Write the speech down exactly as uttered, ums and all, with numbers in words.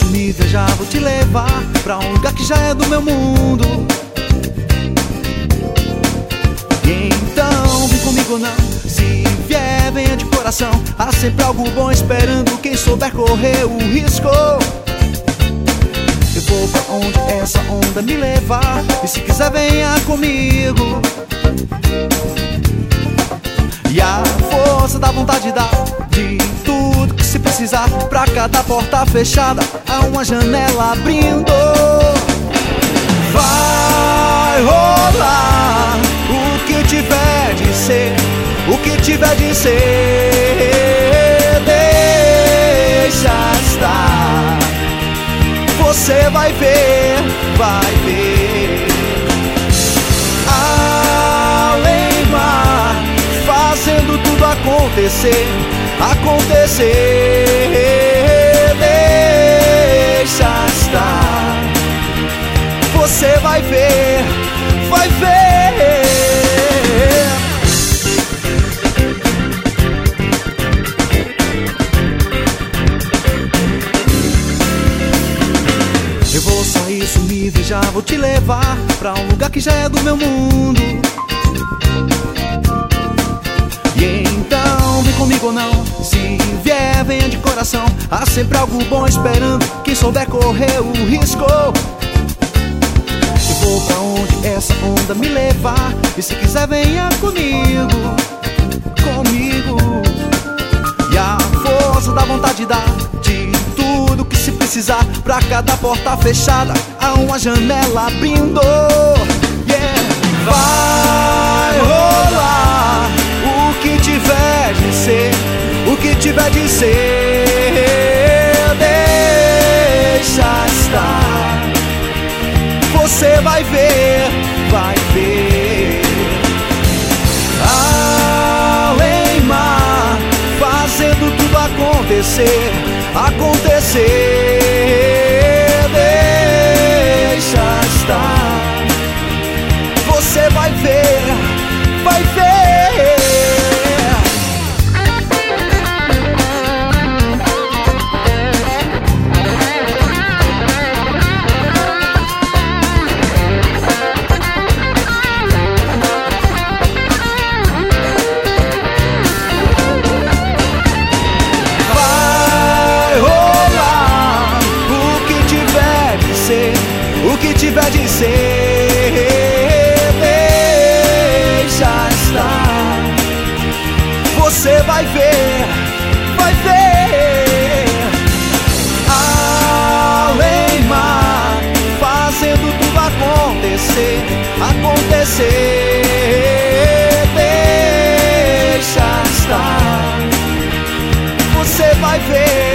isso, me veja, vou te levar pra um lugar que já é do meu mundo. Então vem comigo não, se vier venha de coração. Há sempre algo bom esperando quem souber correr o risco. Eu vou pra onde essa onda me levar, e se quiser venha comigo. E a força da vontade dá de tudo que se precisar. Pra cada porta fechada há uma janela abrindo. Vai rolar o que tiver de ser, o que tiver de ser, deixa estar. Você vai ver, vai ver. Além mar, fazendo tudo acontecer, acontecer. Deixa estar. Você vai ver, vai ver. Eu vou sair, sumir, já vou te levar pra um lugar que já é do meu mundo. E então vem comigo ou não, se vier venha de coração. Há sempre algo bom esperando quem souber correr o risco. Eu vou pra onde essa onda me levar, e se quiser venha comigo, comigo. E a força da vontade dá de tudo que se precisar. Pra cada porta fechada há uma janela abrindo. Yeah. Vai rolar o que tiver de ser, o que tiver de ser, deixa estar. Você vai ver, vai ver. Além mar, fazendo tudo acontecer, acontecer. Deixa estar. Você vai ver, vai ver. O que tiver de ser, deixa estar. Você vai ver, vai ver. Além mar, fazendo tudo acontecer, acontecer. Deixa estar. Você vai ver.